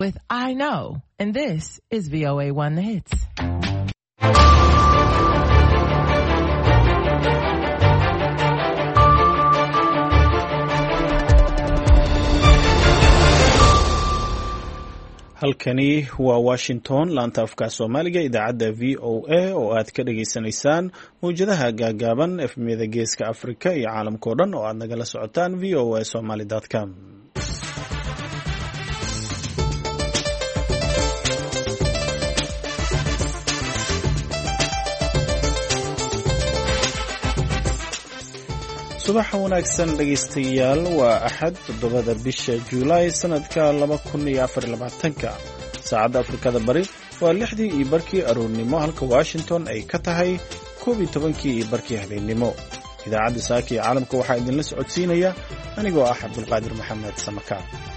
with I Know, and this is VOA1 The Hits. halkani waa Washington laanta afka Soomaaliga idaacadda VOA oo aad ka dhageysanaysaan mowjadaha gaagaaban efmiyada geeska Afrika iyo caalamka oo dhan oo aad nagala socotaan voasomali.com. subax wanaagsan dhageystayaal waa axad 7 bisha Juulaay sanadka 2024 saacada Afrikada Bari waa 6:00 aroornimo halka Washington ay ka tahay 11:00 habeenimo. idaacadda saaki ee caalamka waxaa idinla socodsiinaya anigoo ah Abdulqaadir Maxamed Samaka.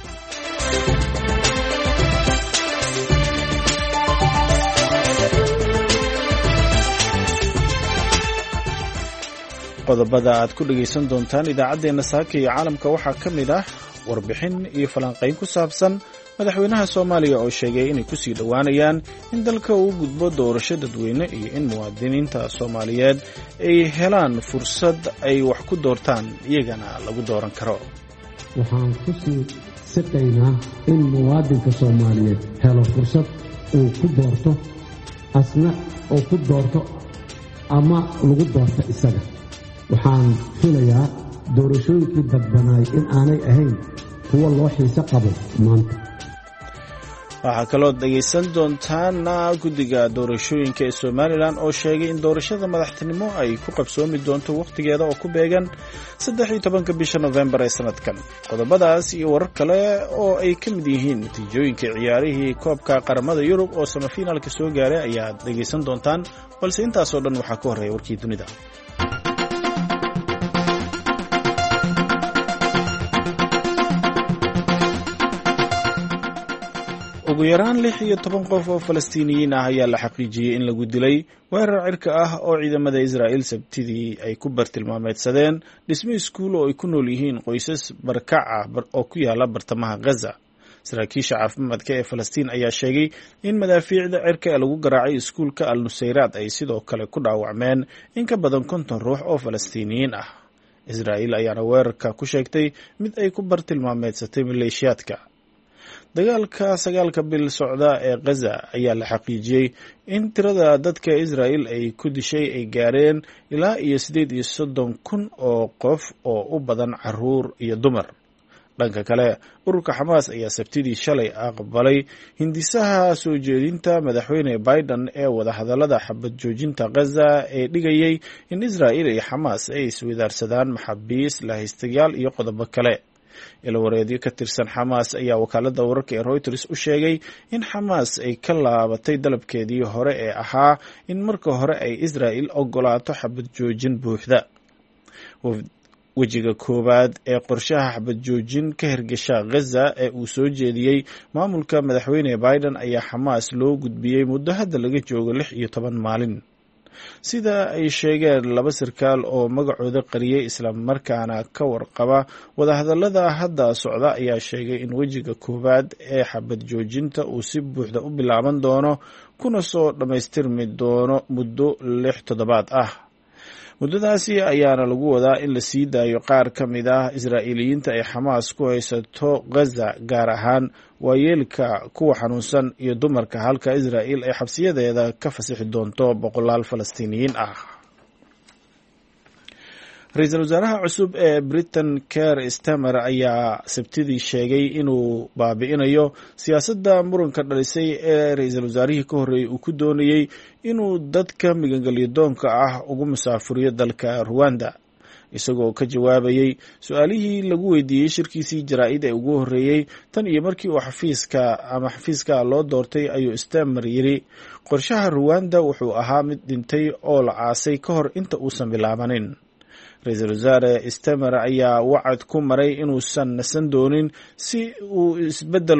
qodobada aad ku dhageysan doontaan idaacadeena saaka iyo caalamka waxaa ka mid ah warbixin iyo falanqayn ku saabsan madaxweynaha Soomaaliya oo sheegay inay ku sii dhawaanayaan in dalka uu gudbo doorasho dadweyne iyo in muwaadiniinta Soomaaliyeed ay helaan fursad ay wax ku doortaan iyagana lagu dooran karo. waxaan ku sii siqaynaa in muwaadinka Soomaaliyeed helo fursad uu ku doorto asna oo ku doorto ama lagu doorto isaga. waxaan filayaa doorashooyinkii dadbanaay in aanay ahayn kuwa loo xiiso qabo maanta. waxaa kaloo dhageysan doontaan guddiga doorashooyinka ee Somaliland oo sheegay in doorashada madaxtinimo ay ku qabsoomi doonto waqtigeeda oo ku beegan 13 bisha November ee sanadkan. qodobadaas iyo warar kale oo ay ka mid yihiin natiijooyinka ciyaarihii koobka qaramada Yurub oo semifinalka soo gaaray ayaad dhageysan doontaan, balse intaas oo dhan waxaa ka horeeya warkii dunida. ugu yaraan 16 qof oo Falastiiniyiin ah ayaa la xaqiijiyay in lagu dilay weerar cirka ah oo ciidamada Israa'iil sabtidii ay ku bartilmaameedsadeen dhismo iskuul oo ay ku nool yihiin qoysas barakac ah oo ku yaala bartamaha Gaza. saraakiisha caafimaadka ee Falastiin ayaa sheegay in madaafiicda cirka ee lagu garaacay iskuulka Al-Nusayraad ay sidoo kale ku dhaawacmeen in ka badan 50 ruux oo Falastiiniyiin ah. Israa'iil ayaana weerarka ku sheegtay mid ay ku bartilmaameedsatay maleeshiyaadka. dagaalka 9 bil socda ee Gaza ayaa la xaqiijiyay in tirada dadka Israa'iil ay ku dishay ay gaareen ilaa 38,000 oo qof oo u badan caruur iyo dumar. dhanka kale ururka Xamaas ayaa sabtidii shalay aqbalay hindisaha soo jeedinta madaxweyne Biden ee wadahadalada xabad joojinta Gaza ee dhigayay in Israa'iil iyo Xamaas ay isweydaarsadaan maxaabiis la haystayaal iyo qodobo kale. ilawareedyo ka tirsan Xamaas ayaa wakaalada wararka ee Reuters u sheegay in Xamaas ay ka laabatay dalabkeedii hore ee ahaa in marka hore ay Israa'iil ogolaato xabad joojin buuxda. wejiga koowaad ee qorshaha xabad joojin ka hirgasha Gaza ee uu soo jeediyay maamulka madaxweyne Biden ayaa Xamaas loo gudbiyay muddo hadda laga joogo 16 maalin. sida ay sheegeen laba sarkaal oo magacooda qariyay isla markaana ka warqaba wadahadalada hadda socda ayaa sheegay in wejiga koowaad ee xabad joojinta uu si buuxda u bilaaban doono kuna soo dhamaystirmi doono muddo 6 toddobaad ah. muddadaasi ayaana lagu wadaa in la sii daayo qaar ka mid ah Israa'iiliyiinta ay Xamaas ku haysato Gaza, gaar ahaan waayeelka, kuwa xanuunsan iyo dumarka, halka Israa'iil ay xabsiyadeeda ka fasixi doonto boqolaal Falastiiniyiin ah. ra-iisul wasaaraha cusub ee Britain Keir Starmer ayaa sabtidii sheegay inuu baabi'inayo siyaasadda muranka dhalisay ee ra-iisul wasaarihii ka horreeyay uu ku doonayay inuu dadka migangelyadoonka ah ugu musaafuriyo dalka Rwanda. isagoo ka jawaabayay su'aalihii lagu weydiiyey shirkiisii jaraa'id ee ugu horreeyay tan iyo markii uu xafiiska loo doortay ayuu Starmer yiri qorshaha Rwanda wuxuu ahaa mid dhintay oo la aasay ka hor inta uusan bilaabanin. ra-iisul wasaare Starmer ayaa wacad ku maray inuusan nasan doonin si uu isbeddel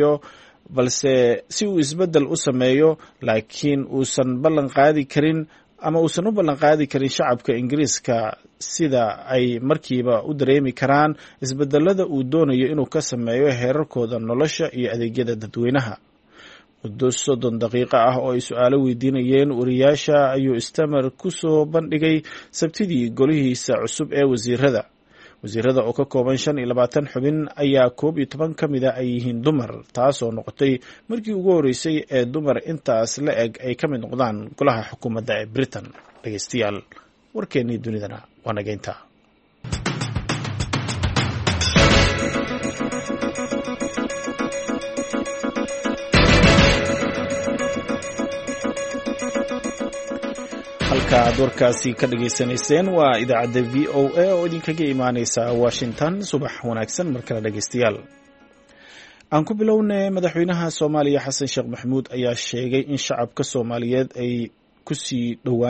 u sameeyo laakiin uusan ballan qaadi karin ama uusan u ballan qaadi karin shacabka Ingiriiska sida ay markiiba u dareemi karaan isbedelada uu doonayo inuu ka sameeyo heerarkooda nolosha iyo adeegyada dadweynaha. muddo 30 daqiiqo ah oo ay su'aalo weydiinayeen wariyaasha ayuu Starmer ku soo bandhigay Sabtidii golihiisa cusub ee wasiirada oo ka kooban 25 xubin ayaa 11 ka mid ah ay yihiin dumar, taasoo noqotay markii ugu horeysay ee dumar intaas la eg ay ka mid noqdaan golaha xukuumadda ee Britain. dhageystayaal, warkeennii dunidana waa nageynta. halka aad warkaasi ka dhageysanayseen waa idaacadda VOA oo idinkaga imaaneysa Washington. subax wanaagsan mar kale dhageystayaal. aan ku bilownay madaxweynaha Soomaaliya Xasan Sheekh Maxamuud ayaa sheegay in shacabka Soomaaliyeed ay kusii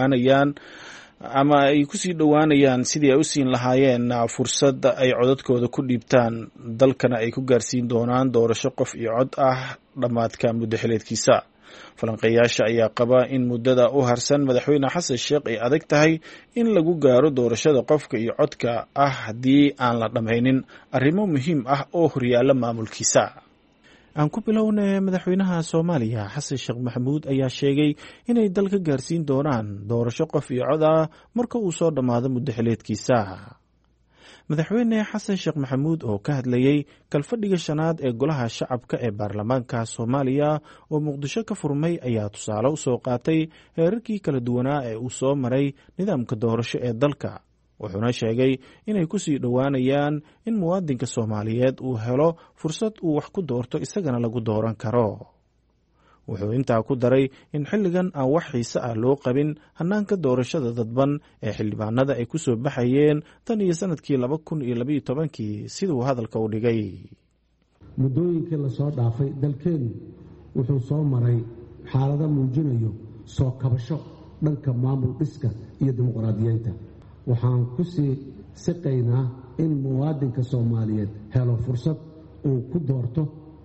dhowaanayaan sidii ay u siin lahaayeen fursad ay codadkooda ku dhiibtaan, dalkana ay ku gaarsiin doonaan doorasho qof iyo cod ah dhammaadka muddo xileedkiisa. falanqeeyaasha ayaa qaba in muddada u harsan madaxweyne Xasan Sheekh ay adag tahay in lagu gaaro doorashada qofka iyo codka ah haddii aan la dhammaynin arrimo muhiim ah oo horyaala maamulkiisa. aan ku bilownay madaxweynaha Soomaaliya Xasan Sheekh Maxamuud ayaa sheegay inay dalka gaarsiin doonaan doorasho qof iyo cod ah marka uu soo dhammaado muddo xileedkiisa. madaxweyne Xasan Sheekh Maxamuud oo ka hadlayay kalfadhiga 5aad ee golaha shacabka ee baarlamaanka Soomaaliya oo Muqdisho ka furmay ayaa tusaale u soo qaatay heerarkii kala duwanaa ee uu soo maray nidaamka doorasho ee dalka, wuxuuna sheegay inay ku sii dhowaanayaan in muwaadinka Soomaaliyeed uu helo fursad uu wax ku doorto isagana lagu dooran karo. wuxuu intaa ku daray in xilligan aan wax xiise ah loo qabin hannaanka doorashada dadban ee xildhibaanada ay ku soo baxayeen tan iyo sanadkii 2012 siduu hadalka u dhigay. muddooyinkii la soo dhaafay dalkeenu wuxuu soo maray xaalado muujinayo soo kabasho dhanka maamul dhiska iyo dimuqraadiyeynta. waxaan ku sii siqaynaa in muwaadinka Soomaaliyeed helo fursad uu ku doorto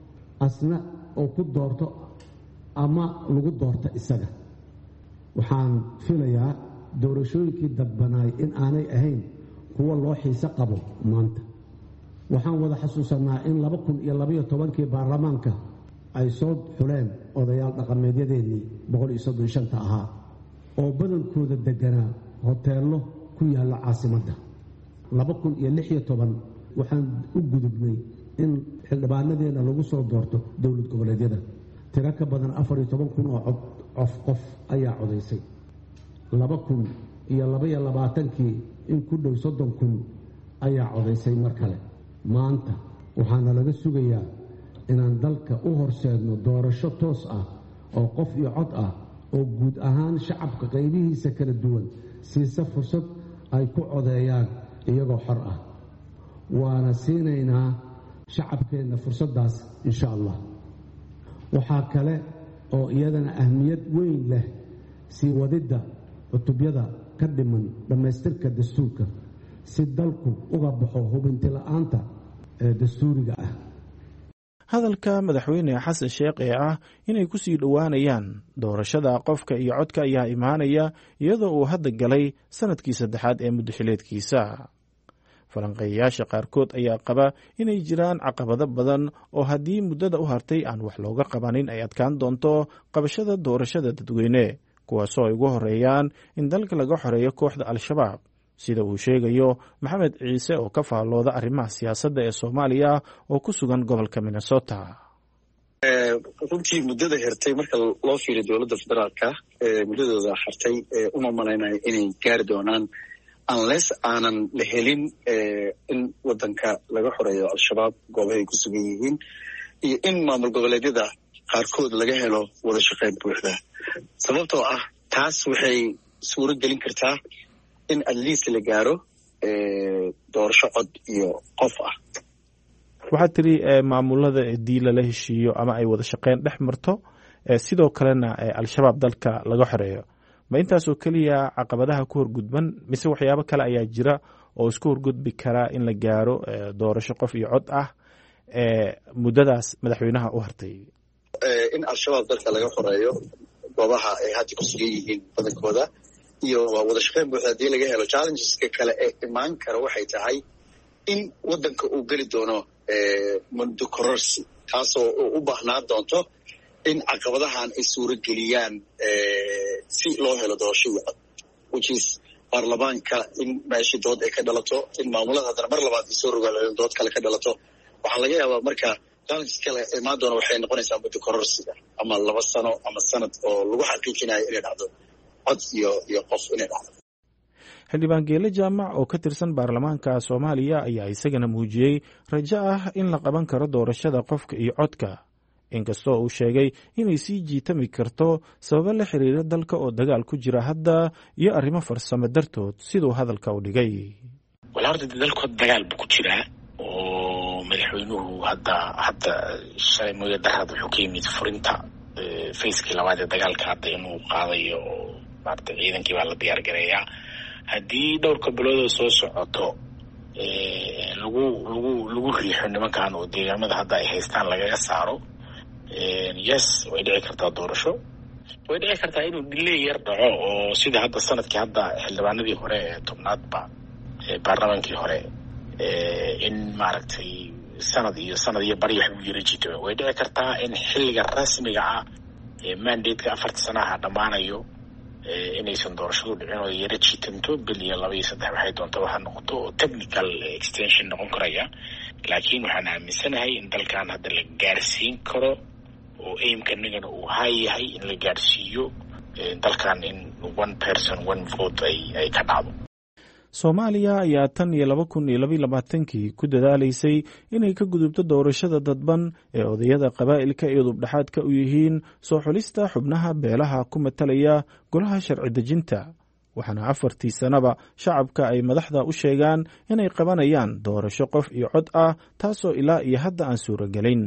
ama lagu doorto isaga. waxaan filayaa doorashooyinkii dadbanaay in aanay ahayn kuwa loo xiise qabo maanta. waxaan wada xasuusanaa in 2012kii baarlamaanka ay soo xuleen odayaal dhaqameedyadeennii 135 ahaa oo badankooda deganaa hoteello ku yaalla caasimadda. 2016 waxaan u gudubnay in xildhibaanadeena lagu soo doorto dowlad goboleedyada. tiro ka badan 14,000 oo qof ayaa codaysay. 2022kii in ku dhow 30,000 ayaa codaysay mar kale. maanta waxaana laga sugayaa inaan dalka u horseedno doorasho toos ah oo qof iyo cod ah oo guud ahaan shacabka qaybihiisa kala duwan siisa fursad ay ku codeeyaan iyagoo xor ah. waana siinaynaa shacabkeenna fursaddaas insha Allah. waxaa kale oo iyadana ahmiyad weyn leh sii wadidda cutubyada ka dhiman dhammaystirka dastuurka si dalku uga baxo hubinti la'aanta ee dastuuriga ah. hadalka madaxweyne Xasan Sheekh ee ah inay ku sii dhowaanayaan doorashada qofka iyo codka ayaa imaanaya iyadoo uu hadda galay sanadkii 3aad ee muddo xileedkiisa. falanqeeyaasha qaarkood ayaa qaba inay jiraan caqabado badan oo haddii muddada u hartay aan wax looga qabanin ay adkaan doonto qabashada doorashada dadweyne, kuwaasoo ay ugu horeeyaan in dalka laga xoreeyo kooxda Al-Shabaab, sida uu sheegayo Maxamed Ciise oo ka faallooda arrimaha siyaasadda ee Soomaaliya oo ku sugan gobolka Minnesota. runtii muddada hirtay marka loo fiiriyo dowladda federaalka muddadooda hartay uma malaynayo inay gaari doonaan unless aanan la helin in wadanka laga xoreeyo Al-Shabaab goobahay ku sugan yihiin iyo in maamul goboleedyada qaarkood laga helo wada shaqayn buuxda. sababtoo ah taas waxay suuro gelin kartaa in at least la gaaro doorasho cod iyo qof ah. waxaad tiri maamulada haddii lala heshiiyo ama ay wada shaqayn dhex marto sidoo kalena Al-Shabaab dalka laga xoreeyo, ma intaasoo keliya caqabadaha ku horgudban mise waxyaabo kale ayaa jira oo isku horgudbi karaa in la gaaro doorasho qof iyo cod ah muddadaas madaxweynaha u hartay? in Al-Shabaab dalka laga xoreeyo goobaha ay hadda ku sugan yihiin badankooda iyo wada shaqayn buuxda haddii laga helo challengeska kale ee imaan kara waxay tahay in waddanka uu geli doono muddo kororsi taasoo u baahnaan doonto in caqabadahan ay suuro geliyaan si loo helo doorashadii cod which is baarlamaanka in meeshii dood ay ka dhalato in maamulada haddana mar labaad ay soo rogaal dood kale ka dhalato waxaa laga yaabaa marka challenges kale imaan doona waxay noqonaysaa muddo kororsiga ama 2 sano ama sanad oo lagu xaqiijinayo inay dhacdo cod iyo qof inay dhacdo. xildhibaan geele jaamac oo ka tirsan baarlamaanka Soomaaliya ayaa isagana muujiyey rajo ah in la qaban karo doorashada qofka iyo codka inkastoo uu sheegay inay sii jiitami karto sababo la xiriira dalka oo dagaal ku jira hadda iyo arrimo farsamo dartood siduu hadalka u dhigay. horta dalka dagaal buu ku jiraa oo madaxweynuhu hadda shalay mooye darrada wuxuu ka yimid furinta fayskii labaad ee dagaalka hadda inuu qaadayo maarta ciidankii baa la diyaar gareeyaa haddii dhowrka bilood oo soo socoto lagu riixo nimankan oo deegaamada hadda ay haystaan lagaga saaro yes way dhici kartaa doorasho way dhici kartaa inuu delay yar dhaco oo sida hadda sanadkii hadda xildhibaanadii hore ee tobnaadba baarlamaankii hore in maaragtay sanad iyo bari wax ugu yara jito way dhici kartaa in xilliga rasmiga ah mandate-ka 4 sanaha dhammaanayo inaysan doorashadu dhicin oo yara jiitanto bil iyo 2 iyo 3 waxay doonto waxa noqoto technical extension noqon karaya laakiin waxaan aaminsanahay in dalkan hadda la gaarsiin karo oo aimka nagana uu yahay in la gaarsiiyo dalkan in 1 person 1 vote ay ka dhacdo. Soomaaliya ayaa tan iyo 2022 ku dadaalaysay inay ka gudubto doorashada dadban ee odayada qabaa'ilka iyo dubdhaxaadka u yihiin soo xulista xubnaha beelaha ku matalaya golaha sharci dejinta waxaana 4 sanaba shacabka ay madaxda u sheegaan inay qabanayaan doorasho qof iyo cod ah taasoo ilaa iyo hadda aan suuragelin.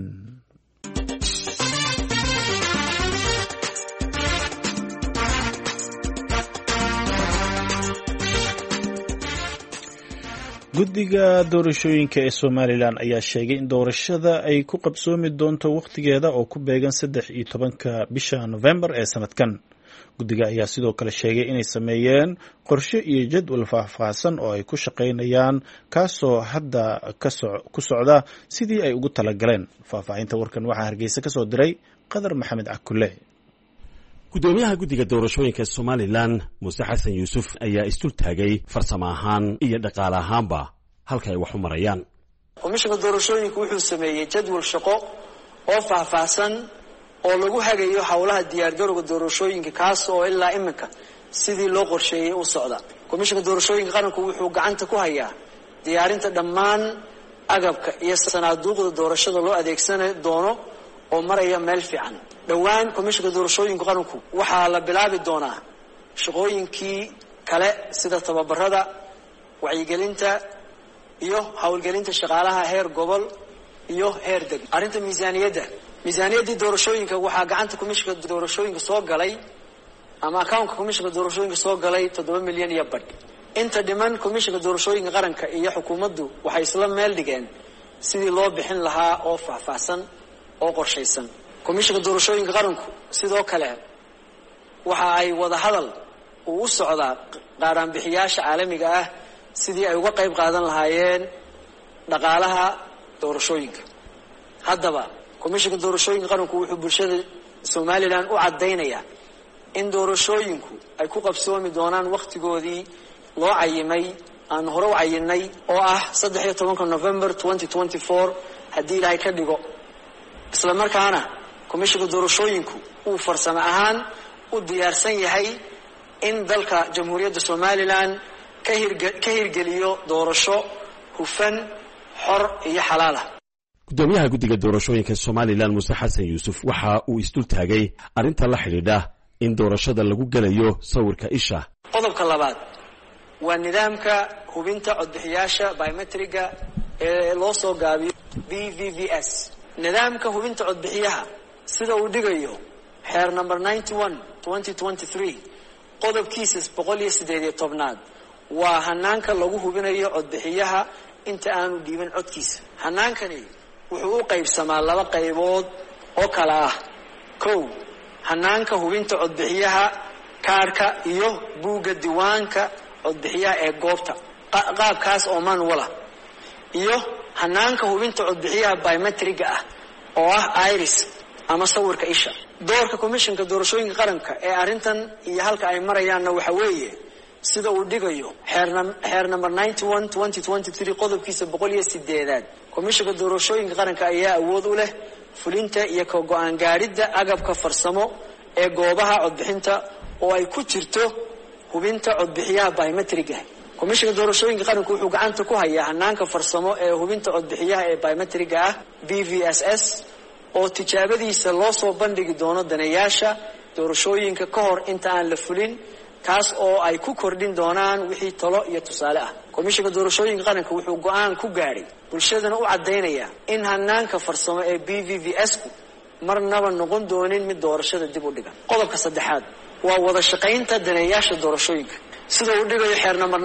guddiga doorashooyinka ee Somaliland ayaa sheegay in doorashada ay ku qabsoomi doonto waqtigeeda oo ku beegan 13 bisha November ee sanadkan. guddiga ayaa sidoo kale sheegay inay sameeyeen qorshe iyo jadwal faahfaahsan oo ay ku shaqaynayaan kaasoo hadda ku socda sidii ay ugu talagaleen. faahfaahinta warkan waxaa Hargeysa ka soo diray Qadar Maxamed Cakulle. gudoomiyaha guddiga doorashooyinka Somaliland Muuse Xasan Yuusuf ayaa istul taagay farsamo ahaan iyo dhaqaale ahaanba halka ay wax u marayaan. komishanka doorashooyinka wuxuu sameeyay jadwal shaqo oo faahfaahsan oo lagu hagayo hawlaha diyaargarowga doorashooyinka kaas oo ilaa iminka sidii loo qorsheeyay u socda. komishanka doorashooyinka qaranku wuxuu gacanta ku hayaa diyaarinta dhammaan agabka iyo sanaaduuqda doorashada loo adeegsan doono oo maraya meel fiican. dhawaan komishanka doorashooyinka qaranku waxaa la bilaabi doonaa shaqooyinkii kale sida tababarada wacyigelinta iyo hawlgelinta shaqaalaha heer gobol iyo heer degmo. arrinta miisaaniyaddii doorashooyinka waxaa gacanta komishanka doorashooyinka soo galay ama accountka komishanka doorashooyinka soo galay 7 milyan iyo badh. inta dhiman komishanka doorashooyinka qaranka iyo xukuumaddu waxay isla meel dhigeen sidii loo bixin lahaa oo faahfaahsan oo qorshaysan. komishanka doorashooyinka qaranku sidoo kale waxa ay wada hadal u socdaa qaaraanbixiyaasha caalamiga ah sidii ay uga qayb qaadan lahaayeen dhaqaalaha doorashooyinka. haddaba komishanka doorashooyinka qaranku wuxuu bulshada Somaliland u cadeynayaa in doorashooyinku ay ku qabsoomi doonaan waqtigoodii loo cayimay aan hore u cayinay oo ah 13 November 2024 haddii ilaahay ka dhigo. isla markaana komishanka doorashooyinku uu farsamo ahaan u diyaarsan yahay in dalka jamhuuriyadda Somaliland ka hirgeliyo doorasho hufan xor iyo xalaal ah. gudoomiyaha guddiga doorashooyinka Somaliland Muuse Xasan Yuusuf waxa uu istul taagay arrinta la xiriirta in doorashada lagu galayo sawirka isha. qodobka labaad waa nidaamka hubinta codbixiyaasha biometriga ee loo soo gaabiyo BVVS. nidaamka hubinta codbixiyaha sida uu dhigayo xeer number 91 2023 qodobkiisa 118 waa hanaanka lagu hubinayo codbixiyaha inta aanu dhiibin codkiisa. hanaankani wuxuu u qaybsamaa 2 qaybood oo kala ah. 1 hanaanka hubinta codbixiyaha kaarka iyo buugga diiwaanka codbixiyaha ee goobta qaabkaas oo manuala iyo hanaanka hubinta codbixiyaha biometriga ah oo ah iris ama sawirka isha. doorka komishanka doorashooyinka qaranka ee arrintan iyo halka ay marayaanna waxa weeye sida uu dhigayo xeer number 91/2023 qodobkiisa 108 komishanka doorashooyinka qaranka ayaa awood u leh fulinta iyo ka go'aan gaaridda agabka farsamo ee goobaha codbixinta oo ay ku jirto hubinta codbixiyaha biometriga. komishanka doorashooyinka qaranku wuxuu gacanta ku hayaa hanaanka farsamo ee hubinta codbixiyaha ee biometriga ah BVSS oo tijaabadiisa loo soo bandhigi doono daneeyaasha doorashooyinka ka hor inta aan la fulin, kaas oo ay ku kordhin doonaan wixii talo iyo tusaale ah. komishanka doorashooyinka qaranka wuxuu go'aan ku gaadhay bulshadana u caddaynaya in hanaanka farsamo ee BVSS-ku marnaba noqon doonin mid doorashada dib u dhiga. qodobka saddexaad waa wada shaqaynta daneeyaasha doorashooyinka sida uu dhigayo xeer number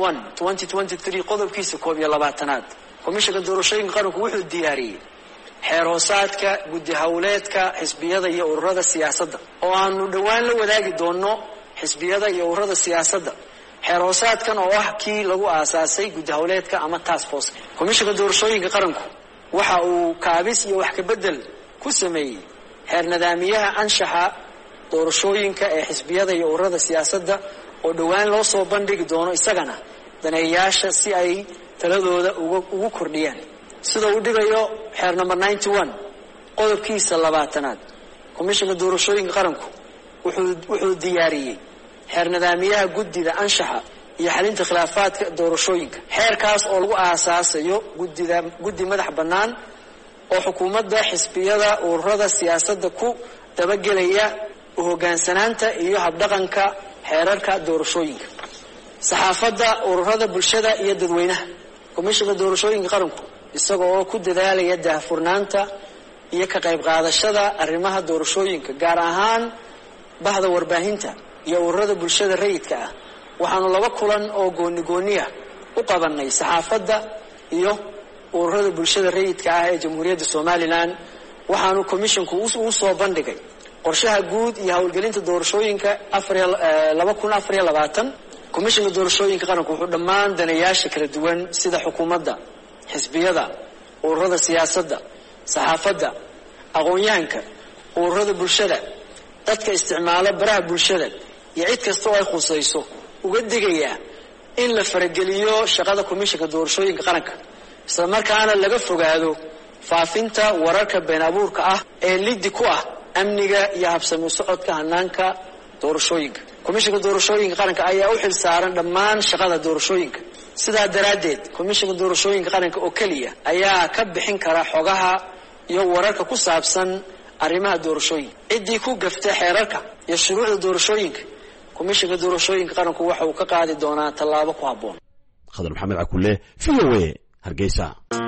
91/2023 qodobkiisa 12aad. komishanka doorashooyinka qaranku wuxuu diyaariyey xeer hoosaadka guddi hawleedka xisbiyada iyo ururada siyaasadda oo aanu dhowaan la wadaagi doono xisbiyada iyo ururada siyaasadda. xeer hoosaadkan oo ah kii lagu aasaasay guddi hawleedka ama task force. komishanka doorashooyinka qaranku waxa uu kaabis iyo wax ka bedel ku sameeyey xeer nidaamiyaha anshaxa doorashooyinka ee xisbiyada iyo ururada siyaasadda oo dhowaan loo soo bandhigi doono isagana daneeyaasha si ay taladooda ugu kordhiyaan sida uu dhigayo xeer number 91 qodobkiisa 20aad. komishanka doorashooyinka qaranku wuxuu diyaariyey xeer nidaamiyaha guddida anshaxa iyo xalinta khilaafaadka doorashooyinka. xeerkaas oo lagu aasaasayo guddi madax bannaan oo xukuumadda xisbiyada ururada siyaasadda ku dabagelaya u hoggaansanaanta iyo habdhaqanka xeerarka doorashooyinka. saxaafadda ururada bulshada iyo dadweynaha. komishanka doorashooyinka qaranku isaga oo ku dadaalaya daahfurnaanta iyo ka qayb qaadashada arrimaha doorashooyinka gaar ahaan bahda warbaahinta iyo ururada bulshada rayidka ah, waxaanu 2 kulan oo gooni-gooniya u qabanay saxaafadda iyo ururada bulshada rayidka ah ee Jamhuuriyadda Soomaaliland. waxaanu komishanku u soo bandhigay qorshaha guud iyo hawlgelinta doorashooyinka 2024. komishanka doorashooyinka qaranku wuxuu dhammaan daneeyaasha kala duwan sida xukuumadda, xisbiyada, ururada siyaasadda, saxaafadda, aqoon-yahanka, ururada bulshada, dadka isticmaala baraha bulshada iyo cid kasta oo ay khusayso uga digayaa in la farageliyo shaqada komishanka doorashooyinka qaranka, isla markaana laga fogaado faafinta wararka been abuurka ah ee liddi ku ah amniga iyo habsami u socodka hanaanka doorashooyinka. komishanka doorashooyinka qaranka ayaa u xil saaran dhammaan shaqada doorashooyinka. sidaa daraaddeed komishanka doorashooyinka qaranka oo keliya ayaa ka bixin kara xogaha iyo wararka ku saabsan arrimaha doorashooyinka. ciddii ku gaftay xeerarka iyo shuruucda doorashooyinka, komishanka doorashooyinka qaranku waxa uu ka qaadi doonaa tallaabo ku habboon. khadar maxamed cakulle, VOA, Hargeysa.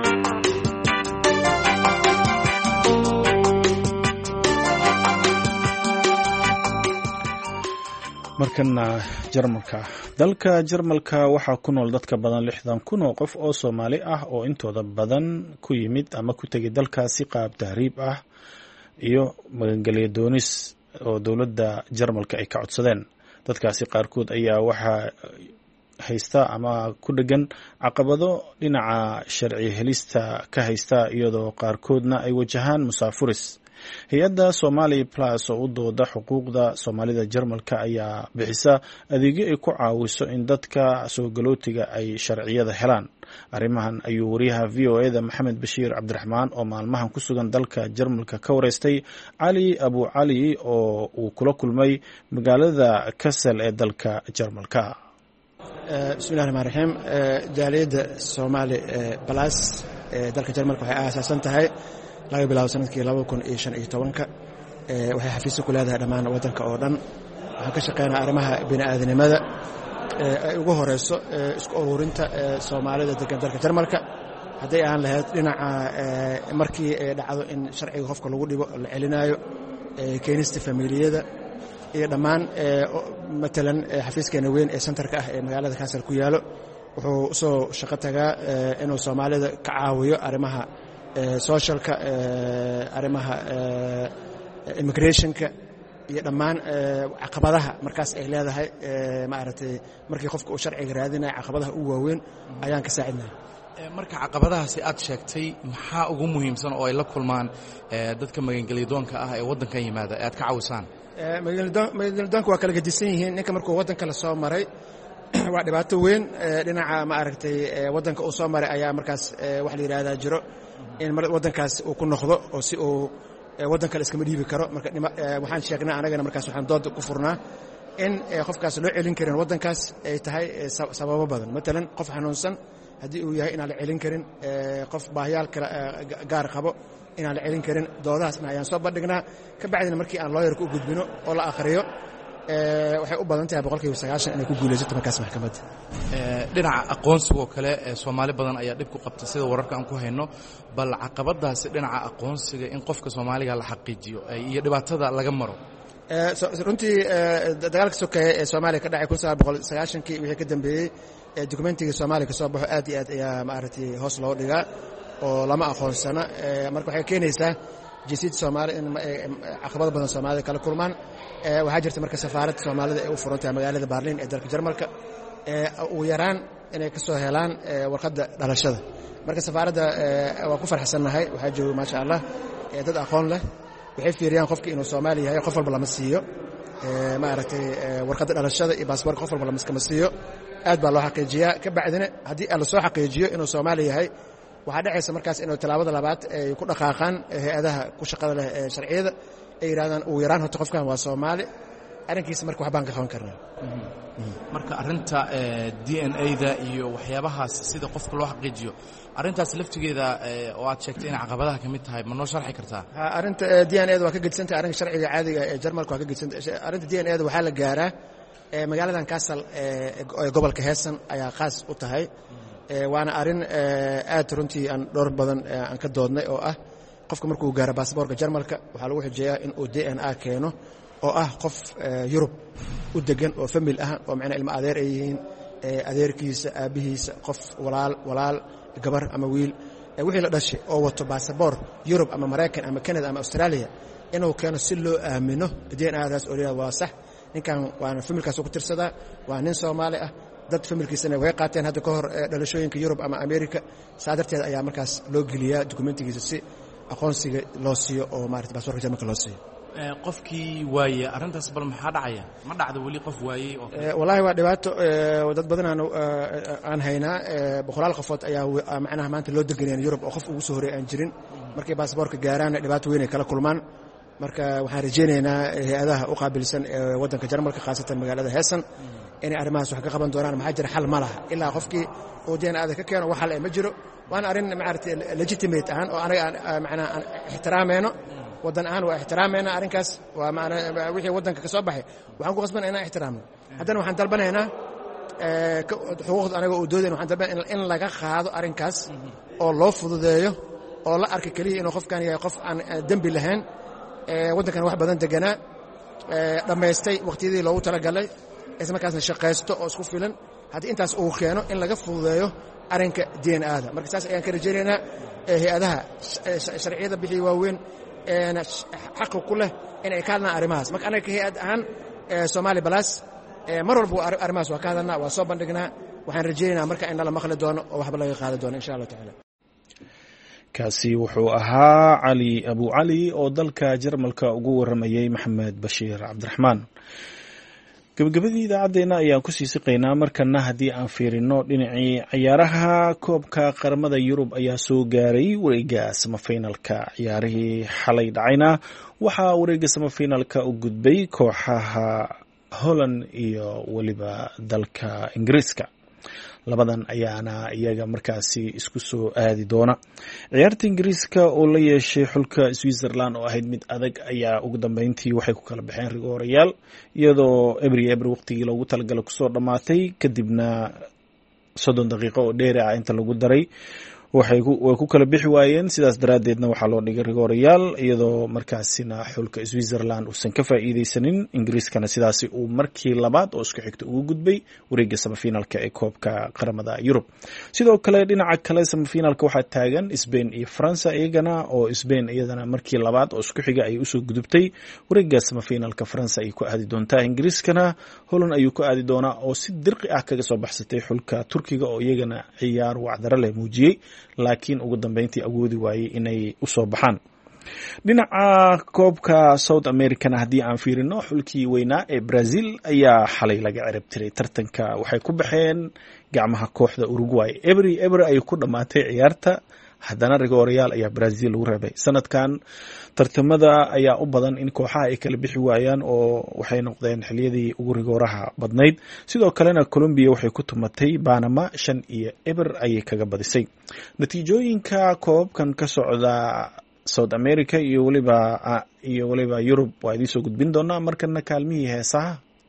markana jarmalka. dalka jarmalka waxaa ku nool dadka badan 60,000 oo qof oo Soomaali ah oo intooda badan ku yimid ama ku tegay dalkaasi qaab tahriib ah iyo magangelyo doonis oo dowladda jarmalka ay ka codsadeen. dadkaasi qaarkood ayaa waxaa haysta ama ku dhagan caqabado dhinaca sharci helista ka haysta iyadoo qaarkoodna ay wajahaan musaafuris. hay-adda Somali Plus oo u dooda xuquuqda Soomaalida Jarmalka ayaa bixisa adeegyo ay ku caawiso in dadka soo galootiga ay sharciyada helaan. arrimahan ayuu wariyaha VOA-da Maxamed Bashiir Cabdiraxmaan oo maalmahan ku sugan dalka Jarmalka ka wareystay Cali Abu Cali oo uu kula kulmay magaalada Kassel ee dalka Jarmalka. bismillahi rahmaani rahiim. jaaliyadda Somali Plus ee dalka Jarmalka waxay aasaasan tahay laga bilaabo sanadkii 2015 waxay xafiis ku leedahay dhammaan wadanka oo dhan. waxaan ka shaqeynaa arrimaha bini'aadanimada ay ugu horeyso isku ururinta Soomaalida degan dalka Jarmalka hadday aan lahayd dhinaca markii ay dhacdo in sharciga qofka lagu dhibo la celinayo, keenista familiyada iyo dhammaan matalan xafiiskeena weyn ee centerka ah ee magaalada Kassel ku yaalo wuxuu soo shaqo tagaa inuu Soomaalida ka caawiyo arrimaha socialka, arrimaha immigrationka iyo dhammaan caqabadaha markaas ay leedahay maaragtay markii qofka uu sharciga raadinaya caqabadaha ugu waaweyn ayaan ka saacidnaa. marka caqabadahaasi aad sheegtay maxaa ugu muhiimsan oo ay la kulmaan dadka magangelyadoonka ah ee waddankan yimaada aad ka caawisaan? magangelyadoonka waa kala gedisan yihiin. ninka markuu waddanka la soo maray waa dhibaato weyn. dhinaca maaragtay waddanka uu soo maray ayaa markaas wax la yidhaahdaa jiro in waddankaas uu ku noqdo oo si uu waddan kale iskama dhiibi karo. marka waxaan sheegnaa anagana markaas waxaan dood ku furnaa in qofkaas loo celin karin waddankaas ay tahay sababo badan. matalan qof xanuunsan haddii uu yahay inaan la celin karin, qof baahiyaal kale gaar qabo inaan la celin karin. doodahaasna ayaan soo bandhignaa. ka bacdina markii aan looyarka u gudbino oo la akhriyo waxay u badan tahay 90% inay ku guulaysato markaas maxkamadda. dhinaca aqoonsigoo kale Soomaali badan ayaa dhib ku qabta sida wararka aan ku hayno, bal caqabadaasi dhinaca aqoonsiga in qofka Soomaaliga la xaqiijiyo iyo dhibaatada laga maro. runtii dagaalka sokeeye ee Soomaaliya ka dhacay 1990kii wixii ka dambeeyey dokumentiga Soomaaliya ka soo baxo aad iyo aad ayaa maaragtay hoos loo dhigaa oo lama aqoonsana. marka waxay keenaysaa jinsiyadda Soomaali in caqabado badan Soomaalida kala kulmaan. waxaa jirta marka safaaradda Soomaalida ee u furan tahay magaalada Berlin ee dalka Jarmalka ugu yaraan inay ka soo helaan warqadda dhalashada. marka safaaradda waa ku farxsannahay. waxaa jooga maasha Allah dad aqoon leh. waxay fiiriyaan qofka inuu Soomaali yahay. qof walba lama siiyo maaragtay warqadda dhalashada iyo baasaboorka qof walba lama siiyo. aad baa loo xaqiijiyaa. ka bacdina haddii la soo xaqiijiyo inuu Soomaali yahay waxaa dhacaysa markaas inuu talaabada labaad ay ku dhaqaaqaan hay-adaha ku shaqada leh ee sharciyada ay yidhahdaan ugu yaraan horta qofkan waa Soomaali. arrinkiisa marka wax baan ka qaban karnaa. marka arrinta DNA-da iyo waxyaabahaas sida qofka loo xaqiijiyo arrintaas laftigeeda oo aad sheegtay in caqabadaha ka mid tahay ma noo sharxi kartaa? arrinta DNA-da waa ka gedsantahay arrinka sharciga caadiga ee Jarmalka waa ka gedsantahay. arrinta DNA-da waxaa la gaaraa magaaladan Kassel ee gobolka Hessen ayaa qaas u tahay. waana arrin aad runtii aan dhowr badan aan ka doodnay oo ah qofka markuu gaaro baasaboorka Jarmalka waxaa lagu xujeeyaa in uu DNA keeno oo ah qof Yurub u degan oo famil ah oo macna ilmo adeer ay yihiin, adeerkiisa aabihiisa, qof walaal gabar ama wiil wixii la dhashay oo wato baasaboor Yurub ama Mareykan ama Canada ama Australia inuu keeno si loo aamino DNA-daas oo waa sax. ninkan waana familkaas ku tirsadaa, waa nin Soomaali ah. dad familkiisana way qaateen hadda ka hor dhalashooyinka Yurub ama America. saa darteed ayaa markaas loo geliyaa dokumentigiisa si aqoonsiga loo siiyo oo maaragtay baasaboorka Jarmalka loo siiyo. qofkii waaye arrintaas bal maxaa dhacaya? ma dhacdo weli qof waayey oo wallaahi waa dhibaato. dad badan aan haynaa. boqolaal qofood ayaa macnaha maanta loo deganayaan Yurub oo qof ugu soo horeey aan jirin. markay baasaboorka gaaraan dhibaato weyn ay kala kulmaan. marka waxaan rajaynaynaa hay-adaha u qaabilsan ee waddanka Jarmalka khaasatan magaalada Hessen inay arrimahaas wax ka qaban doonaan. maxaa jira xal ma laha ilaa qofkii uu DNA-da ka keeno wax xal ma jiro. waana arrin maaragtay legitimate ahaan oo anaga macnaha aan ixtiraamayno. waddan ahaan waa ixtiraamayna arrinkaas. waa macnaa wixii waddanka ka soo baxay waxaan ku qasbanaa inaan ixtiraamno. haddana waxaan dalbanaynaa xuquuqda anaga uu doodayna waxaan dalbanaynaa in laga qaado arrinkaas oo loo fududeeyo oo la arka keliya inuu qofkan yahay qof aan dembi lahayn. waddankan wax badan deganaa, dhammaystay waqtiyadii loogu talagalay, isla markaasna shaqaysto oo isku filan. haddii intaas uu keeno in laga fududeeyo arrinka DNA-da. marka saas ayaan ka rajaynaynaa hay-adaha sharciyada bixii waaweyn xaqa ku leh inay ka hadlaan arrimahaas. marka anaga hay-ad ahaan Somali Plus mar walba arrimahaas waa ka hadalnaa, waa soo bandhignaa. waxaan rajaynaynaa marka in la maqli doono oo waxba laga qaadan doono insha Allah tacaala. kaasi wuxuu ahaa cali abu cali oo dalka Jarmalka ugu waramayay Maxamed Bashiir Cabdiraxmaan. gabagabadii idaacaddeenna ayaan ku sii siqaynaa. markana haddii aan fiirino dhinacii ciyaaraha koobka qaramada Yurub ayaa soo gaaray wareegga samafinalka. ciyaarihii xalay dhacayna waxaa wareegga samafinalka u gudbay kooxaha Holland iyo weliba dalka Ingiriiska. labadan ayaana iyaga markaasi isku soo aadi doona. ciyaarta Ingiriiska oo la yeeshay xulka Switzerland oo ahayd mid adag ayaa ugu dambeyntii waxay ku kala baxeen rigoorayaal iyadoo ebri waqtigii loogu talagalay kusoo dhammaatay kadibna 30 daqiiqo oo dheeri ah inta lagu daray way ku kala bixi waayeen, sidaas daraaddeedna waxaa loo dhigay rigoorayaal, iyadoo markaasina xulka Switzerland uusan ka faa'iideysanin. Ingiriiskana sidaasi uu markii labaad oo isku xigta ugu gudbay wareegga semifinalka ee koobka qaramada Yurub. Sidoo kale dhinaca kale semifinalka waxaa taagan Spain iyo France, iyagana oo Spain iyadana markii labaad oo isku xiga ay usoo gudubtay wareegga semifinalka. France ay ku aadi doontaa, Ingiriiskana Holland ayuu ku aadi doonaa oo si dirqi ah kaga soo baxsatay xulka Turkiga oo iyagana ciyaar wacdaro leh muujiyey, laakiin ugu dambeyntii awoodi waayey inay u soo baxaan. Dhinaca koobka South Americana haddii aan fiirino, xulkii weynaa ee Brazil ayaa xalay laga cirib tiray tartanka. Waxay ku baxeen gacmaha kooxda Uruguay. Eber ay ku dhamaatay ciyaarta, haddana rigoorayaal ayaa Brazil lagu reebay. Sanadkan tartamada ayaa u badan in kooxaha ay kala bixi waayaan oo waxay noqdeen xiliyadii ugu rigooraha badnayd. Sidoo kalena Colombia waxay ku tumatay Panama 5-0 ayay kaga badisay. Natiijooyinka koobkan ka socda South America iyo waliba Yurub waa idin soo gudbin doonaa. Markana kaalmihii heesaha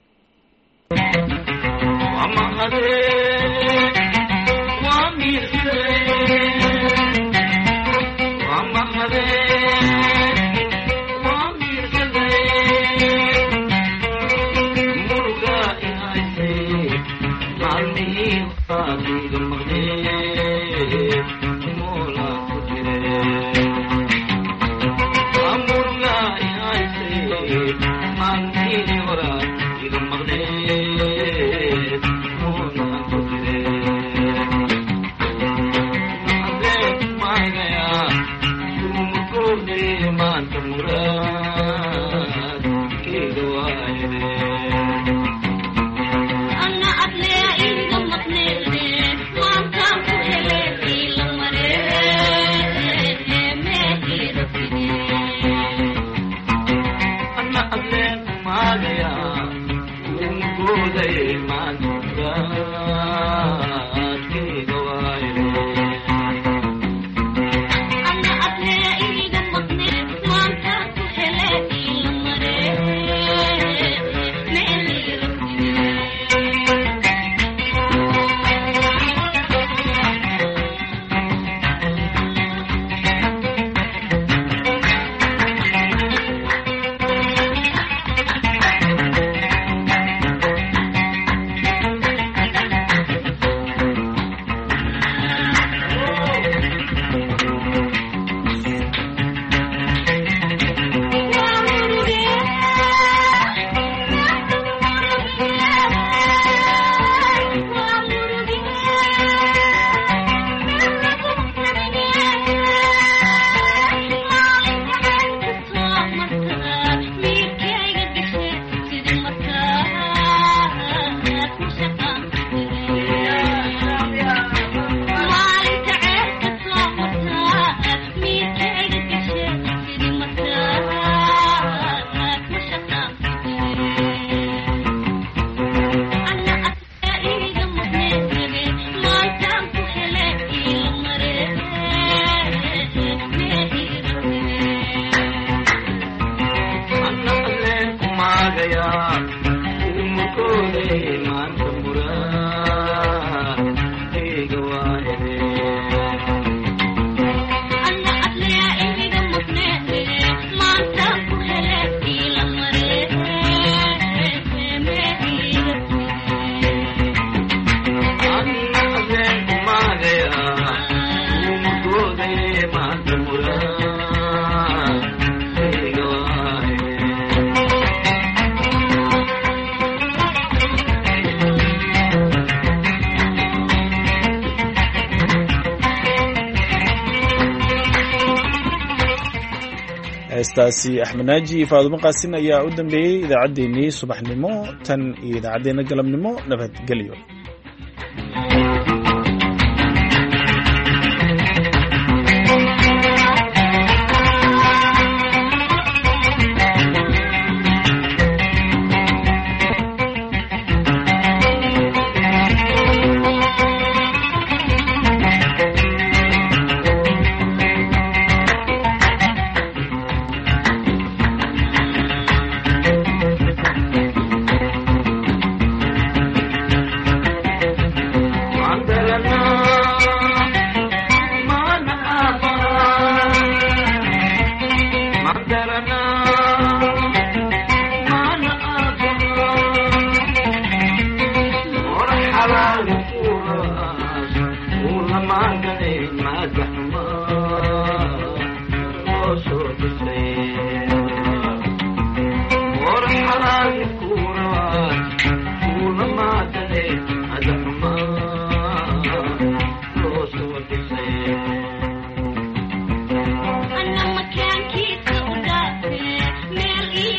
heestaasi Axmed Naaji iyo Faadumo Qaasin ayaa u dambeeyay idaacaddeenii subaxnimo tan iyo idaacadeena galabnimo. Nabadgelyo.